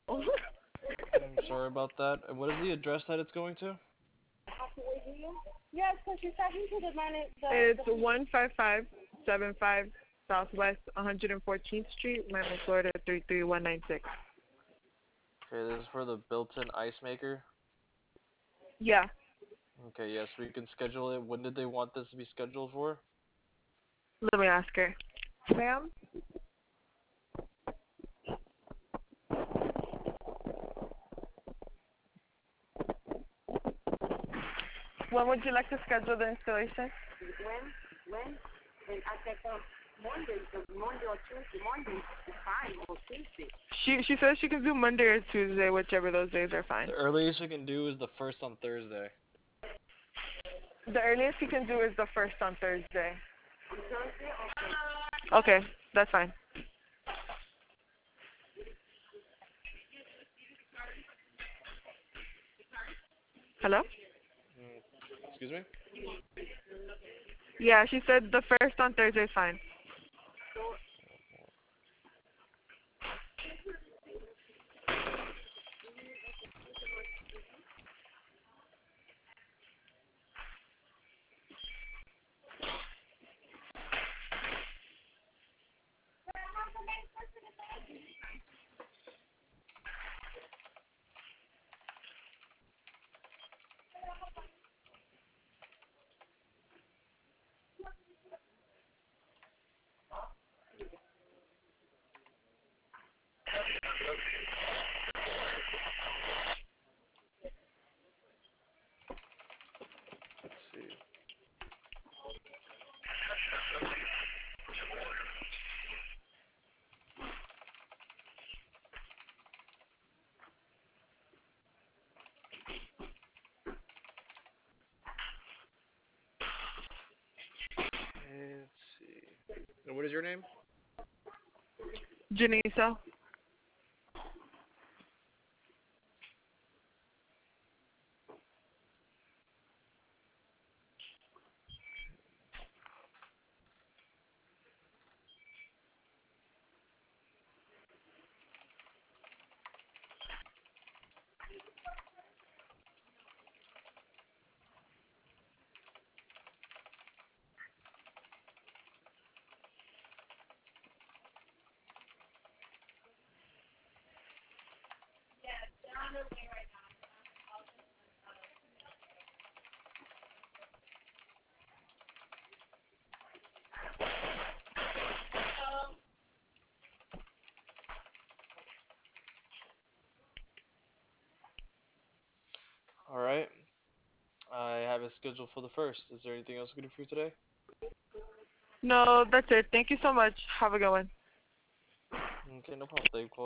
I'm sorry about that. And what is the address that it's going to? Yes, because she's talking to the man. It's 15575 Southwest 114th Street, Miami, Florida 33196. Okay, this is for the built-in ice maker. Yeah. Okay, yes, we can schedule it. When did they want this to be scheduled for? Let me ask her. Ma'am? When would you like to schedule the installation? When? And I said, Monday or Tuesday. Monday is fine, or Tuesday. She says she can do Monday or Tuesday, whichever those days are fine. The earliest we can do is the first on Thursday. The earliest you can do is the first on Thursday. On Thursday? Okay, that's fine. Hello? Excuse me? Yeah, she said the first on Thursday is fine. Let's see. Let's see. And what is your name? Janisa? Alright. I have it scheduled for the first. Is there anything else we can do for you today? No, that's it. Thank you so much. Have a good one. Okay, no problem. Thank you.